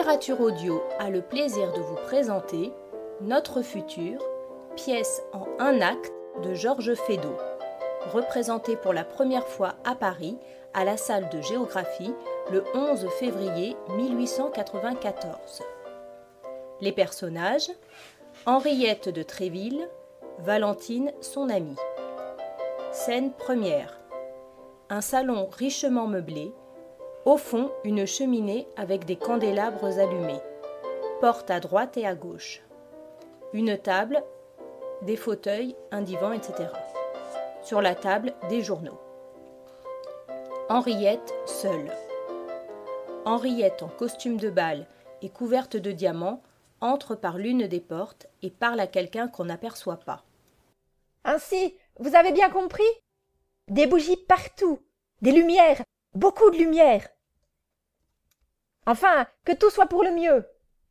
Littérature Audio a le plaisir de vous présenter Notre futur, pièce en un acte de Georges Feydeau, représentée pour la première fois à Paris à la salle de géographie le 11 février 1894. Les personnages: Henriette de Tréville, Valentine son amie. Scène première. Un salon richement meublé. Au fond, une cheminée avec des candélabres allumés. Porte à droite et à gauche. Une table, des fauteuils, un divan, etc. Sur la table, des journaux. Henriette seule. Henriette en costume de bal et couverte de diamants entre par l'une des portes et parle à quelqu'un qu'on n'aperçoit pas. Ainsi, vous avez bien compris? Des bougies partout, des lumières, beaucoup de lumière. Enfin, que tout soit pour le mieux.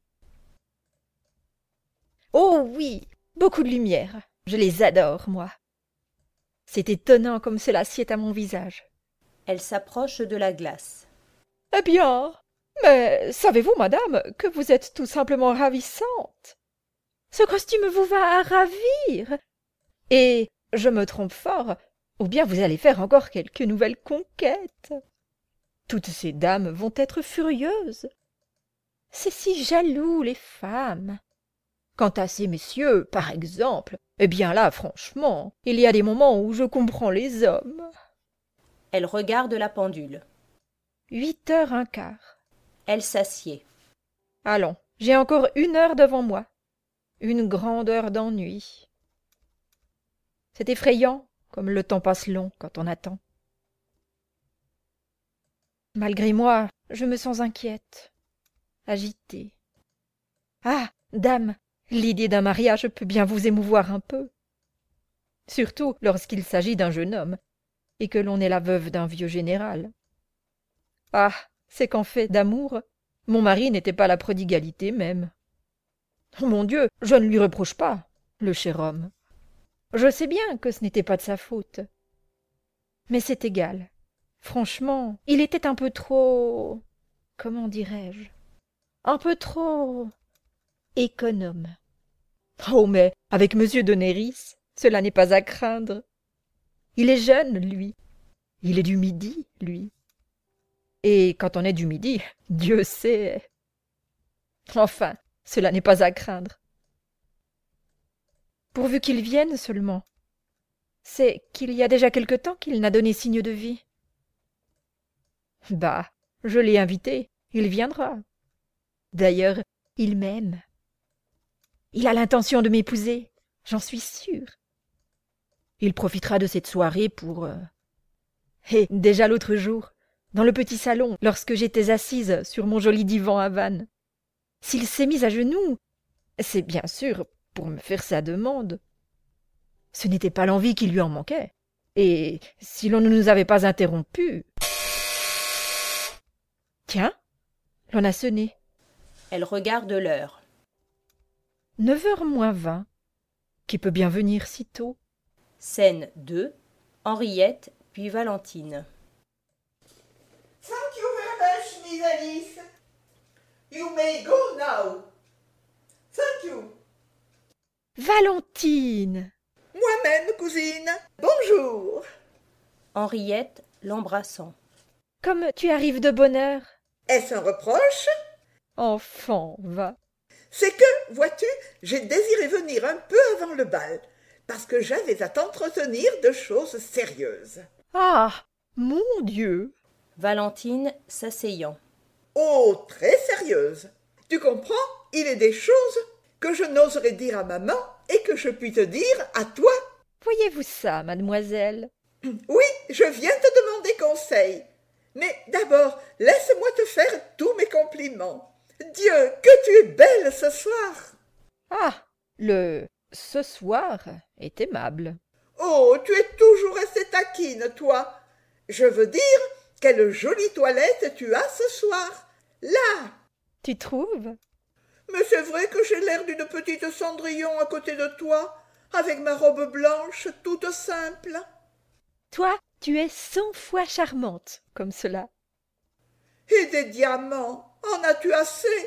Oh oui, beaucoup de lumière. Je les adore, moi. C'est étonnant comme cela sied à mon visage. Elle s'approche de la glace. Eh bien, mais savez-vous, madame, que vous êtes tout simplement ravissante. Ce costume vous va à ravir. Et je me trompe fort, ou bien vous allez faire encore quelques nouvelles conquêtes. Toutes ces dames vont être furieuses. C'est si jaloux, les femmes. Quant à ces messieurs, par exemple, eh bien là, franchement, il y a des moments où je comprends les hommes. Elle regarde la pendule. 8h15. Elle s'assied. Allons, j'ai encore 1 heure devant moi. Une grande heure d'ennui. C'est effrayant, comme le temps passe long quand on attend. Malgré moi, je me sens inquiète, agitée. Ah, dame, l'idée d'un mariage peut bien vous émouvoir un peu. Surtout lorsqu'il s'agit d'un jeune homme, et que l'on est la veuve d'un vieux général. Ah, c'est qu'en fait d'amour, mon mari n'était pas la prodigalité même. Oh mon Dieu, je ne lui reproche pas, le cher homme. Je sais bien que ce n'était pas de sa faute. Mais c'est égal. Franchement, il était un peu trop... comment dirais-je? Un peu trop... économe. Oh, mais avec monsieur de Néris, cela n'est pas à craindre. Il est jeune, lui. Il est du Midi, lui. Et quand on est du Midi, Dieu sait... Enfin, cela n'est pas à craindre. Pourvu qu'il vienne seulement. C'est qu'il y a déjà quelque temps qu'il n'a donné signe de vie. Bah, je l'ai invité, il viendra. D'ailleurs, il m'aime. Il a l'intention de m'épouser, j'en suis sûre. Il profitera de cette soirée pour... Et déjà l'autre jour, dans le petit salon, lorsque j'étais assise sur mon joli divan à vannes, s'il s'est mis à genoux, c'est bien sûr pour me faire sa demande. Ce n'était pas l'envie qui lui en manquait. Et si l'on ne nous avait pas interrompus... Tiens, l'on a sonné. Elle regarde l'heure. 9h moins 20. Qui peut bien venir si tôt? Scène 2. Henriette, puis Valentine. Thank you very much, Miss Alice. You may go now. Thank you. Valentine! Moi-même, cousine. Bonjour. Henriette, l'embrassant. Comme tu arrives de bonne heure. Est-ce un reproche? Enfant, va. C'est que, vois-tu, j'ai désiré venir un peu avant le bal, parce que j'avais à t'entretenir de choses sérieuses. Ah, mon Dieu! Valentine, s'asseyant. Oh, très sérieuses. Tu comprends, il est des choses que je n'oserais dire à maman et que je puis te dire à toi. Voyez-vous ça, mademoiselle? Oui, je viens te demander conseil. Mais d'abord, laisse-moi te faire tous mes compliments. Dieu, que tu es belle ce soir! Ah, ce soir est aimable. Oh, tu es toujours assez taquine, toi. Je veux dire, quelle jolie toilette tu as ce soir. Là! Tu trouves? Mais c'est vrai que j'ai l'air d'une petite Cendrillon à côté de toi, avec ma robe blanche toute simple. Toi, tu es 100 fois charmante, comme cela. Et des diamants, en as-tu assez?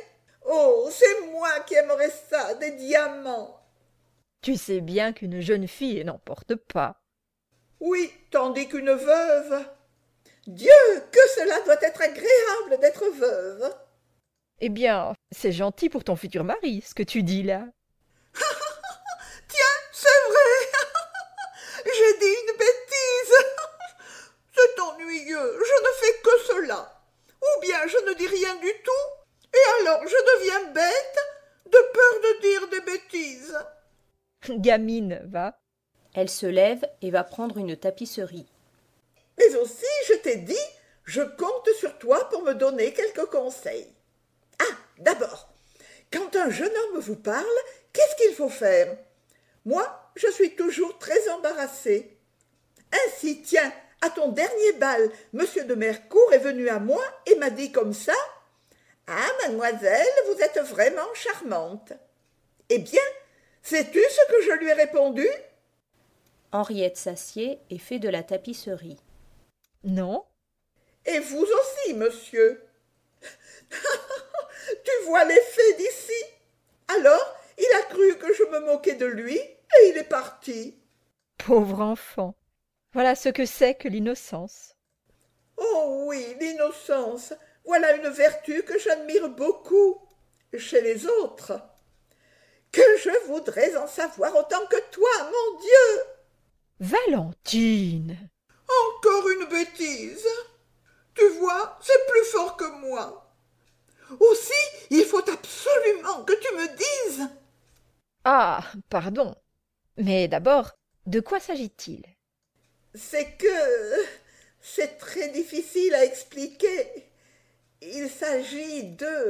Oh, c'est moi qui aimerais ça, des diamants. Tu sais bien qu'une jeune fille n'en porte pas. Oui, tandis qu'une veuve. Dieu, que cela doit être agréable d'être veuve. Eh bien, c'est gentil pour ton futur mari, ce que tu dis là. Tiens, c'est vrai. J'ai dit une bêtise. C'est ennuyeux, je ne fais que cela. Ou bien je ne dis rien du tout, et alors je deviens bête de peur de dire des bêtises. Gamine, va. Elle se lève et va prendre une tapisserie. Mais aussi, je t'ai dit, je compte sur toi pour me donner quelques conseils. Ah, d'abord, quand un jeune homme vous parle, qu'est-ce qu'il faut faire? Moi, je suis toujours très embarrassée. Ainsi, tiens, à ton dernier bal, monsieur de Mercourt est venu à moi et m'a dit comme ça: « Ah, mademoiselle, vous êtes vraiment charmante. » Eh bien, sais-tu ce que je lui ai répondu? Henriette s'assied et fait de la tapisserie. Non? Et vous aussi, monsieur. Tu vois l'effet d'ici? Alors, il a cru que je me moquais de lui et il est parti. Pauvre enfant. Voilà ce que c'est que l'innocence. Oh oui, l'innocence, voilà une vertu que j'admire beaucoup chez les autres. Que je voudrais en savoir autant que toi, mon Dieu! Valentine! Encore une bêtise. Tu vois, c'est plus fort que moi. Aussi, il faut absolument que tu me dises. Ah, pardon. Mais d'abord, de quoi s'agit-il? C'est très difficile à expliquer. Il s'agit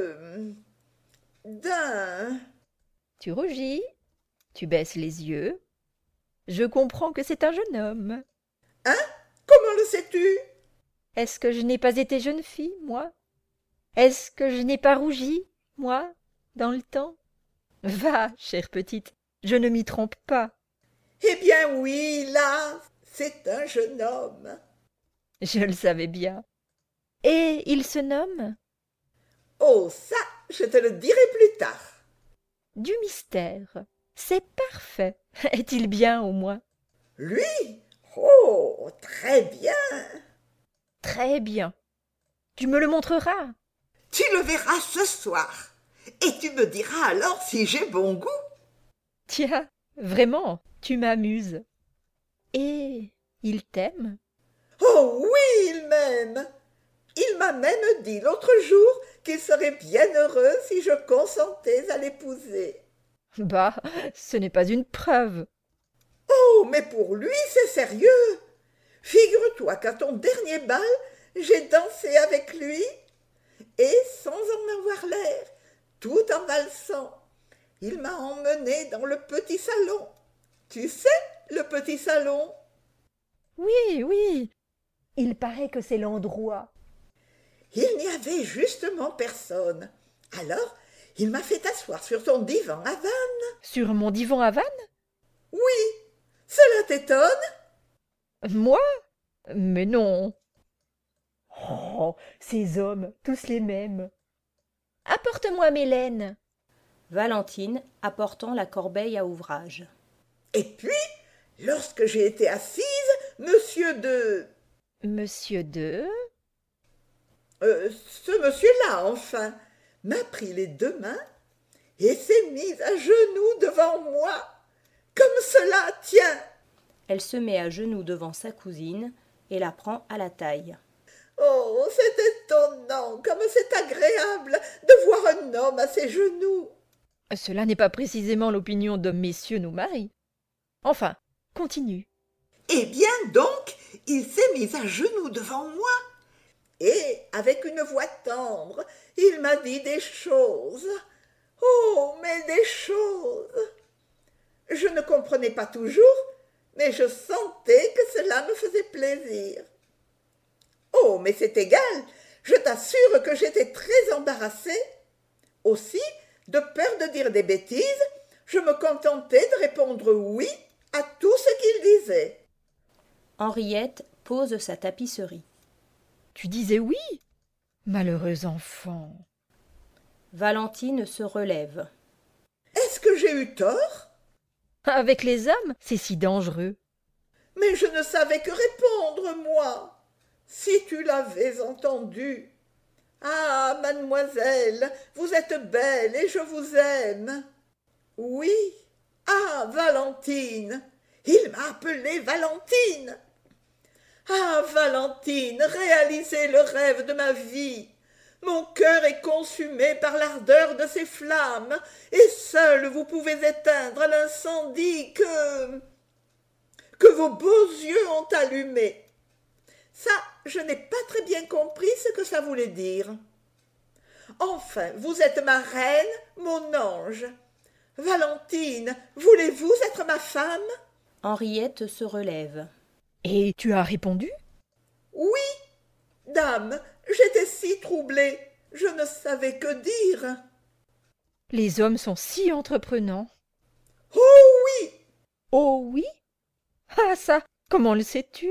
d'un... Tu rougis, tu baisses les yeux. Je comprends que c'est un jeune homme. Hein? Comment le sais-tu? Est-ce que je n'ai pas été jeune fille, moi? Est-ce que je n'ai pas rougi, moi, dans le temps? Va, chère petite, je ne m'y trompe pas. Eh bien oui, là, c'est un jeune homme. Je le savais bien. Et il se nomme? Oh, ça, je te le dirai plus tard. Du mystère. C'est parfait. Est-il bien, au moins? Lui? Oh, très bien. Très bien. Tu me le montreras? Tu le verras ce soir. Et tu me diras alors si j'ai bon goût. Tiens, vraiment, tu m'amuses. Et il t'aime? Oh oui, il m'aime. Il m'a même dit l'autre jour qu'il serait bien heureux si je consentais à l'épouser. Bah, ce n'est pas une preuve. Oh, mais pour lui, c'est sérieux. Figure-toi qu'à ton dernier bal, j'ai dansé avec lui, et sans en avoir l'air, tout en valsant, il m'a emmené dans le petit salon. Tu sais, le petit salon? Oui, oui. Il paraît que c'est l'endroit. Il n'y avait justement personne. Alors, il m'a fait asseoir sur son divan à vanne. Sur mon divan à vanne? Oui, cela t'étonne? Moi? Mais non. Oh, ces hommes, tous les mêmes. Apporte-moi mes laines. Valentine apportant la corbeille à ouvrage. Et puis, lorsque j'ai été assise, monsieur de... Monsieur de... ce monsieur-là, enfin, m'a pris les deux mains et s'est mis à genoux devant moi. Comme cela, tiens. Elle se met à genoux devant sa cousine et la prend à la taille. Oh, c'est étonnant, comme c'est agréable de voir un homme à ses genoux. Cela n'est pas précisément l'opinion de messieurs nos maris. Enfin, continue. Eh bien donc, il s'est mis à genoux devant moi, et, avec une voix tendre, il m'a dit des choses. Oh, mais des choses. Je ne comprenais pas toujours, mais je sentais que cela me faisait plaisir. Oh, mais c'est égal, je t'assure que j'étais très embarrassée. Aussi, de peur de dire des bêtises, je me contentais de répondre oui à tout ce qu'il disait. Henriette pose sa tapisserie. Tu disais oui? Malheureux enfant. Valentine se relève. Est-ce que j'ai eu tort? Avec les hommes, c'est si dangereux. Mais je ne savais que répondre, moi. Si tu l'avais entendu. Ah, mademoiselle, vous êtes belle et je vous aime. Oui. Ah, Valentine. Il m'a appelée Valentine. Ah, Valentine, réalisez le rêve de ma vie. Mon cœur est consumé par l'ardeur de ces flammes, et seul vous pouvez éteindre l'incendie que vos beaux yeux ont allumé. Ça, je n'ai pas très bien compris ce que ça voulait dire. Enfin, vous êtes ma reine, mon ange. Valentine, voulez-vous être ma femme? Henriette se relève. Et tu as répondu? Oui, dame, j'étais si troublée, je ne savais que dire. Les hommes sont si entreprenants. Oh oui! Oh oui? Ah ça, comment le sais-tu?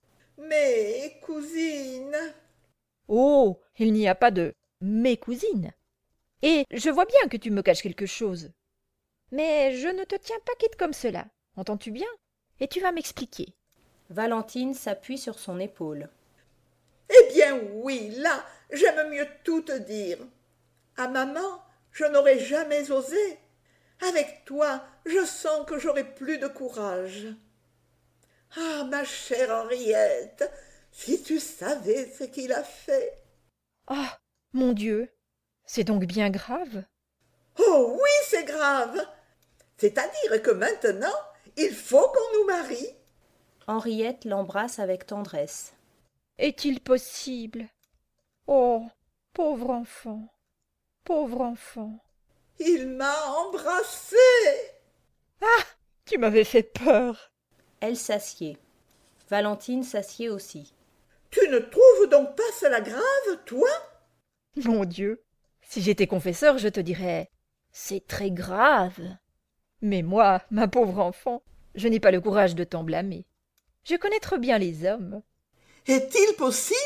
Mais, cousine... Oh, il n'y a pas de « mes cousines ». Et je vois bien que tu me caches quelque chose. Mais je ne te tiens pas quitte comme cela, entends-tu bien? Et tu vas m'expliquer. Valentine s'appuie sur son épaule. Eh bien oui, là, j'aime mieux tout te dire. À maman, je n'aurais jamais osé. Avec toi, je sens que j'aurai plus de courage. Ah, ma chère Henriette, si tu savais ce qu'il a fait. Ah, mon Dieu, c'est donc bien grave? Oh oui, c'est grave. C'est-à-dire que maintenant, il faut qu'on nous marie. Henriette l'embrasse avec tendresse. Est-il possible? Oh, pauvre enfant, pauvre enfant. Il m'a embrassée. Ah, tu m'avais fait peur. Elle s'assied. Valentine s'assied aussi. Tu ne trouves donc pas cela grave, toi? Mon Dieu, si j'étais confesseur, je te dirais « c'est très grave ». Mais moi, ma pauvre enfant, je n'ai pas le courage de t'en blâmer. Je connais trop bien les hommes. Est-il possible?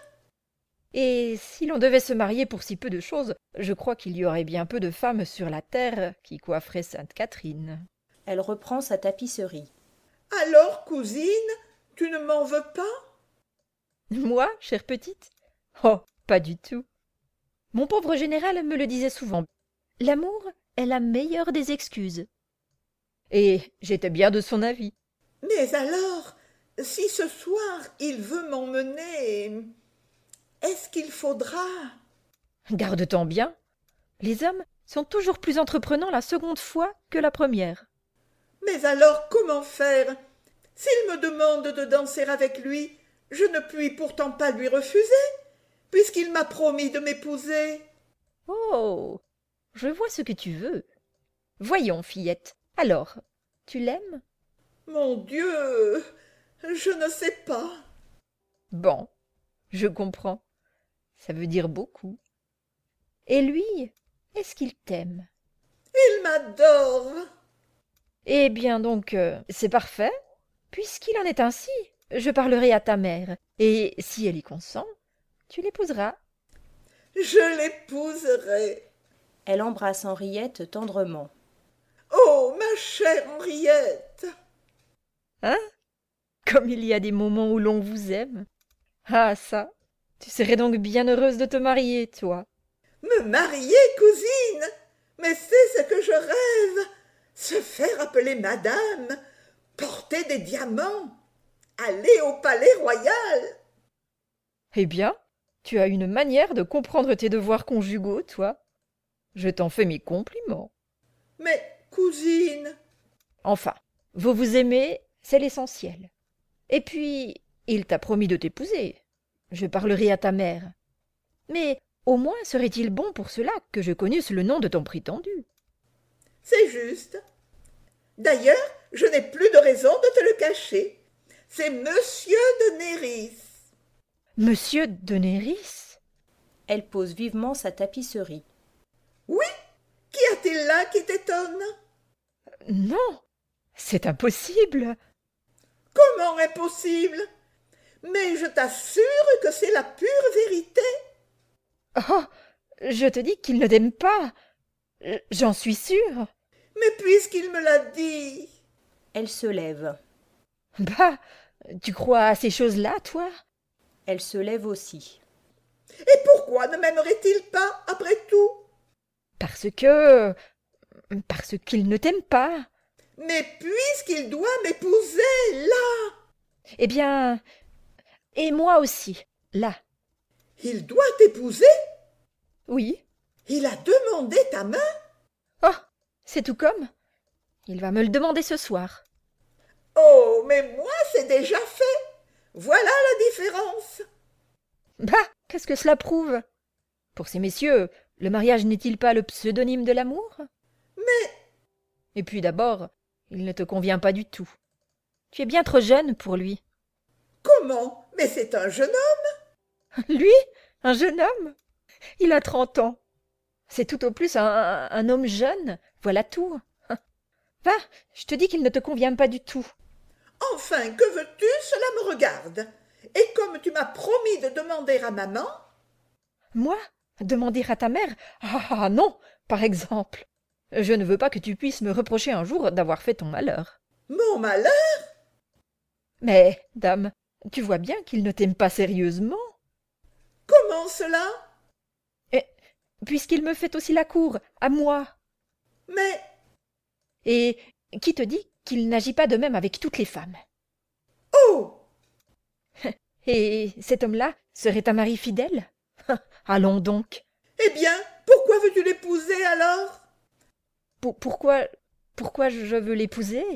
Et si l'on devait se marier pour si peu de choses, je crois qu'il y aurait bien peu de femmes sur la terre qui coifferaient Sainte Catherine. Elle reprend sa tapisserie. Alors, cousine, tu ne m'en veux pas? Moi, chère petite? Oh, pas du tout. Mon pauvre général me le disait souvent. L'amour est la meilleure des excuses. Et j'étais bien de son avis. Mais alors, si ce soir il veut m'emmener, est-ce qu'il faudra? Garde-t'en bien. Les hommes sont toujours plus entreprenants la seconde fois que la première. Mais alors comment faire? S'il me demande de danser avec lui, je ne puis pourtant pas lui refuser, puisqu'il m'a promis de m'épouser. Oh, je vois ce que tu veux. Voyons, fillette, alors, tu l'aimes? Mon Dieu, je ne sais pas. Bon, je comprends. Ça veut dire beaucoup. Et lui, est-ce qu'il t'aime? Il m'adore. Eh bien donc, c'est parfait. Puisqu'il en est ainsi, je parlerai à ta mère, et si elle y consent, tu l'épouseras. Je l'épouserai. Elle embrasse Henriette tendrement. Oh, ma chère Henriette! Hein? Comme il y a des moments où l'on vous aime. Ah ça, tu serais donc bien heureuse de te marier, toi. Me marier, cousine? Mais c'est ce que je rêve. Se faire appeler madame, porter des diamants, aller au palais royal. Eh bien, tu as une manière de comprendre tes devoirs conjugaux, toi. Je t'en fais mes compliments. Mais, cousine... Enfin, vous vous aimez, c'est l'essentiel. Et puis, il t'a promis de t'épouser. Je parlerai à ta mère. Mais au moins serait-il bon pour cela que je connusse le nom de ton prétendu. C'est juste. D'ailleurs, je n'ai plus de raison de te le cacher. C'est Monsieur de Néris. Monsieur de Néris? Elle pose vivement sa tapisserie. Oui, qu'y a-t-il là qui t'étonne? Non, c'est impossible. Comment impossible? Mais je t'assure que c'est la pure vérité. Oh, Je te dis qu'il ne t'aime pas. J'en suis sûre. Mais puisqu'il me l'a dit. Elle se lève. Bah, tu crois à ces choses-là, toi? Elle se lève aussi. Et pourquoi ne m'aimerait-il pas, après tout? Parce qu'il ne t'aime pas. Mais puisqu'il doit m'épouser, là. Eh bien, et moi aussi, là. Il doit t'épouser? Oui. Il a demandé ta main? Oh, c'est tout comme. Il va me le demander ce soir. Oh, mais moi, c'est déjà fait. Voilà la différence. Bah, qu'est-ce que cela prouve? Pour ces messieurs, le mariage n'est-il pas le pseudonyme de l'amour? Mais Et puis d'abord, il ne te convient pas du tout. Tu es bien trop jeune pour lui. comment? Mais c'est un jeune homme. Lui? Un jeune homme? Il a 30 ans. C'est tout au plus un homme jeune, voilà tout. Va, je te dis qu'il ne te convient pas du tout. Enfin, que veux-tu? Cela me regarde. Et comme tu m'as promis de demander à maman... Moi? Demander à ta mère? Ah non, par exemple. Je ne veux pas que tu puisses me reprocher un jour d'avoir fait ton malheur. Mon malheur? Mais, dame, tu vois bien qu'il ne t'aime pas sérieusement. Comment cela? Et puisqu'il me fait aussi la cour, à moi. Mais Et qui te dit qu'il n'agit pas de même avec toutes les femmes? oh! Et cet homme-là serait un mari fidèle? Allons donc. Eh bien, pourquoi veux-tu l'épouser alors? Pourquoi je veux l'épouser?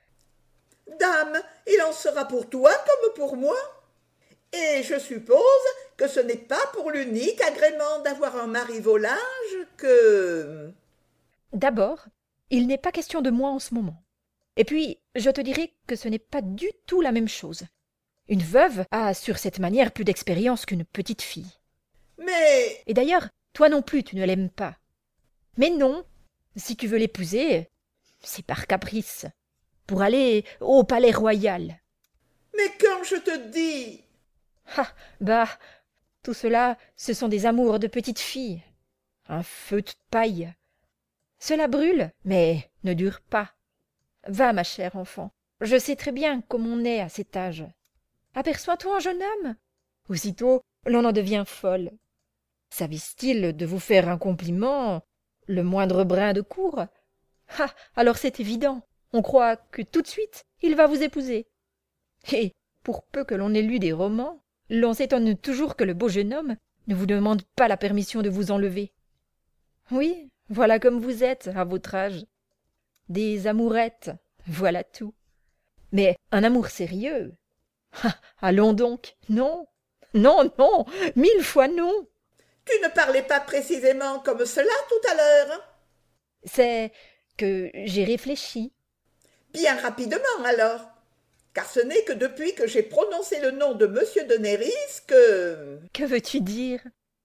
Dame, il en sera pour toi comme pour moi. Et je suppose que ce n'est pas pour l'unique agrément d'avoir un mari volage que... D'abord, il n'est pas question de moi en ce moment. Et puis, je te dirai que ce n'est pas du tout la même chose. Une veuve a sur cette manière plus d'expérience qu'une petite fille. Mais... Et d'ailleurs, toi non plus, tu ne l'aimes pas. Mais non, si tu veux l'épouser, c'est par caprice, pour aller au palais royal. Mais quand je te dis... Ah, bah, tout cela, ce sont des amours de petite fille. Un feu de paille. Cela brûle, mais ne dure pas. Va, ma chère enfant, je sais très bien comme on est à cet âge. Aperçois-toi un jeune homme. Aussitôt, l'on en devient folle. S'avise-t-il de vous faire un compliment, le moindre brin de cour? Ah, alors c'est évident, on croit que tout de suite il va vous épouser. Et pour peu que l'on ait lu des romans, l'on s'étonne toujours que le beau jeune homme ne vous demande pas la permission de vous enlever. Oui, voilà comme vous êtes, à votre âge. Des amourettes, voilà tout. Mais un amour sérieux? Ah, allons donc, non, non, non, 1000 fois non. Tu ne parlais pas précisément comme cela tout à l'heure. C'est que j'ai réfléchi. Bien rapidement alors. Car ce n'est que depuis que j'ai prononcé le nom de monsieur de Néris que... Que veux-tu dire?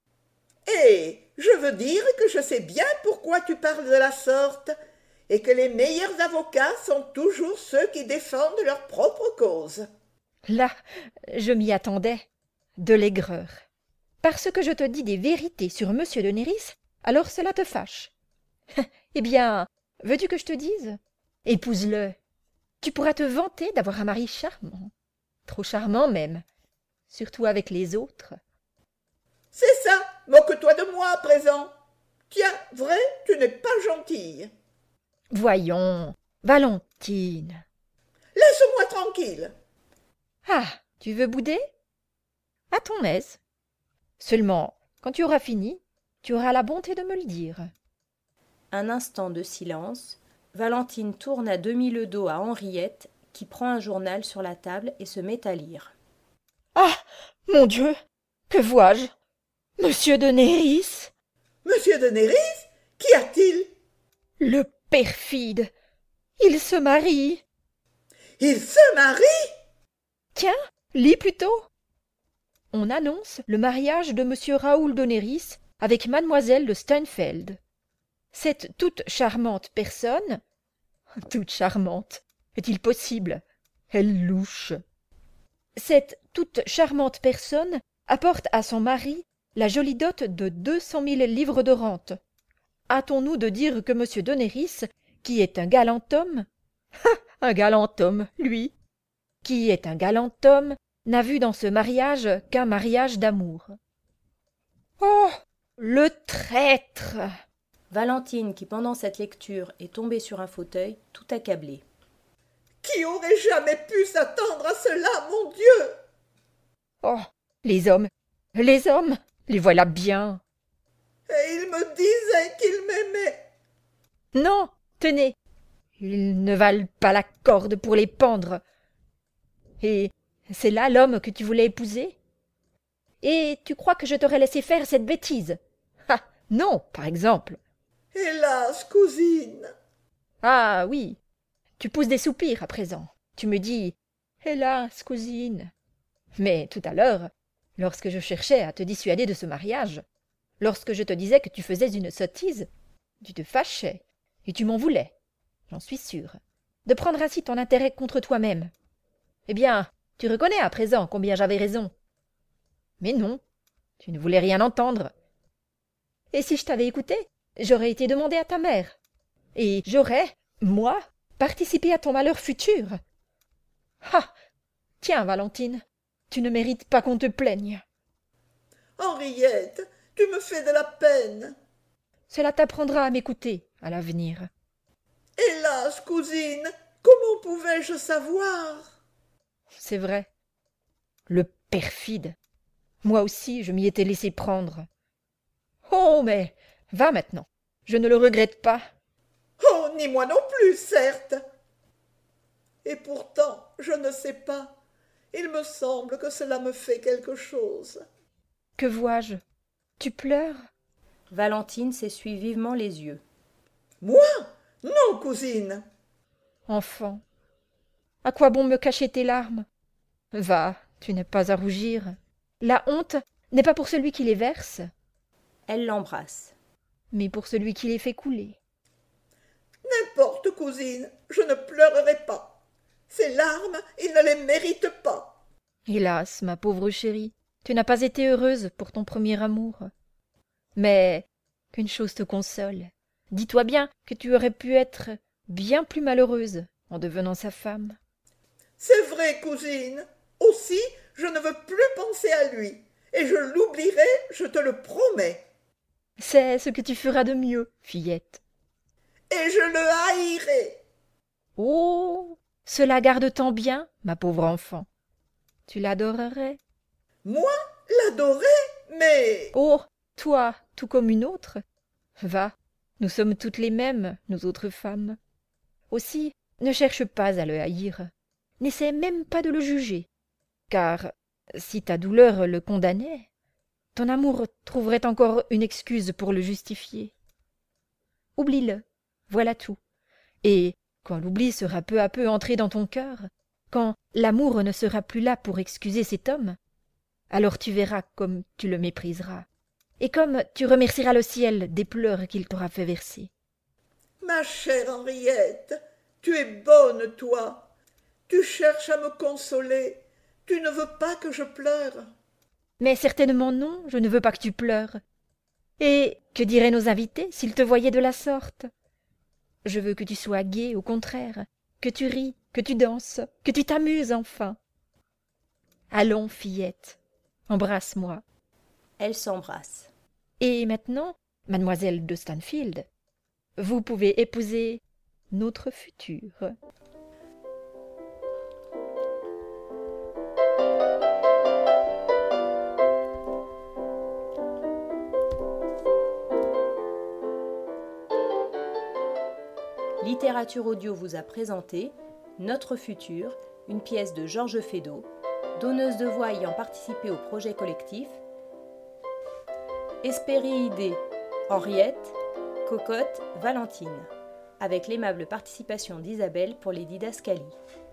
Eh, je veux dire que je sais bien pourquoi tu parles de la sorte, et que les meilleurs avocats sont toujours ceux qui défendent leur propre cause. Là, je m'y attendais. De l'aigreur. Parce que je te dis des vérités sur monsieur de Néris, alors cela te fâche. Eh bien, veux-tu que je te dise? Épouse-le. Tu pourras te vanter d'avoir un mari charmant. Trop charmant même. Surtout avec les autres. C'est ça, moque-toi de moi à présent. Tiens, vrai, tu n'es pas gentille. Voyons, Valentine. Laisse-moi tranquille. Ah, tu veux bouder? À ton aise. Seulement, quand tu auras fini, tu auras la bonté de me le dire. Un instant de silence. Valentine tourne à demi le dos à Henriette, qui prend un journal sur la table et se met à lire. Ah, mon Dieu, que vois-je? Monsieur de Néris? Monsieur de Néris? Qu'y a-t-il? Le perfide! Il se marie! Il se marie? Tiens, lis plutôt. On annonce le mariage de monsieur Raoul de Néris avec mademoiselle de Steinfeld. Cette toute charmante personne... Toute charmante, est-il possible? Elle louche. Cette toute charmante personne apporte à son mari la jolie dot de 200 000 livres de rente. Hâtons-nous de dire que M. de Néris, qui est un galant homme, un galant homme, lui, qui est un galant homme, n'a vu dans ce mariage qu'un mariage d'amour. Oh, le traître! Valentine, qui pendant cette lecture est tombée sur un fauteuil, tout accablée. Qui aurait jamais pu s'attendre à cela, mon Dieu? Oh, les hommes, les voilà bien. Et il me disait qu'il m'aimait. Non, tenez, ils ne valent pas la corde pour les pendre. Et c'est là l'homme que tu voulais épouser? Et tu crois que je t'aurais laissé faire cette bêtise? Ah, non, par exemple. Hélas, cousine. Ah oui, tu pousses des soupirs à présent. Tu me dis « Hélas, cousine !» Mais tout à l'heure, lorsque je cherchais à te dissuader de ce mariage, lorsque je te disais que tu faisais une sottise, tu te fâchais et tu m'en voulais, j'en suis sûre, de prendre ainsi ton intérêt contre toi-même. Eh bien, tu reconnais à présent combien j'avais raison. Mais non, tu ne voulais rien entendre. Et si je t'avais écouté, j'aurais été demander à ta mère, et j'aurais, moi, participé à ton malheur futur. Ah! Tiens, Valentine, tu ne mérites pas qu'on te plaigne. Henriette, tu me fais de la peine. Cela t'apprendra à m'écouter à l'avenir. Hélas, cousine, comment pouvais-je savoir? C'est vrai. Le perfide. Moi aussi, je m'y étais laissé prendre. Oh, mais va maintenant. Je ne le regrette pas. Oh, ni moi non plus, certes. Et pourtant, je ne sais pas. Il me semble que cela me fait quelque chose. Que vois-je? Tu pleures? Valentine s'essuie vivement les yeux. Moi? Non, cousine. Enfant, à quoi bon me cacher tes larmes? Va, tu n'es pas à rougir. La honte n'est pas pour celui qui les verse, Elle l'embrasse. mais pour celui qui les fait couler. N'importe, cousine, je ne pleurerai pas. Ces larmes, il ne les mérite pas. Hélas, ma pauvre chérie, tu n'as pas été heureuse pour ton premier amour. Mais qu'une chose te console. Dis-toi bien que tu aurais pu être bien plus malheureuse en devenant sa femme. C'est vrai, cousine. Aussi, je ne veux plus penser à lui. Et je l'oublierai, je te le promets. C'est ce que tu feras de mieux, fillette. Et je le haïrai. Oh, cela garde tant bien, ma pauvre enfant. Tu l'adorerais. Moi, l'adorer, mais... Oh, toi, tout comme une autre. Va, nous sommes toutes les mêmes, nous autres femmes. Aussi, ne cherche pas à le haïr. N'essaie même pas de le juger. Car, si ta douleur le condamnait, ton amour trouverait encore une excuse pour le justifier. Oublie-le, voilà tout. Et quand l'oubli sera peu à peu entré dans ton cœur, quand l'amour ne sera plus là pour excuser cet homme, alors tu verras comme tu le mépriseras, et comme tu remercieras le ciel des pleurs qu'il t'aura fait verser. Ma chère Henriette, tu es bonne, toi. Tu cherches à me consoler. Tu ne veux pas que je pleure. Mais certainement non, je ne veux pas que tu pleures. Et que diraient nos invités s'ils te voyaient de la sorte? Je veux que tu sois gaie, au contraire, que tu ris, que tu danses, que tu t'amuses enfin. Allons, fillette, embrasse-moi. Elles s'embrassent. Et maintenant, mademoiselle de Stanfield, vous pouvez épouser notre futur. Littérature Audio vous a présenté Notre futur, une pièce de Georges Feydeau, donneuse de voix ayant participé au projet collectif, Hespériidée, Henriette, Cocotte, Valentine, avec l'aimable participation d'Isabelle pour les didascalies.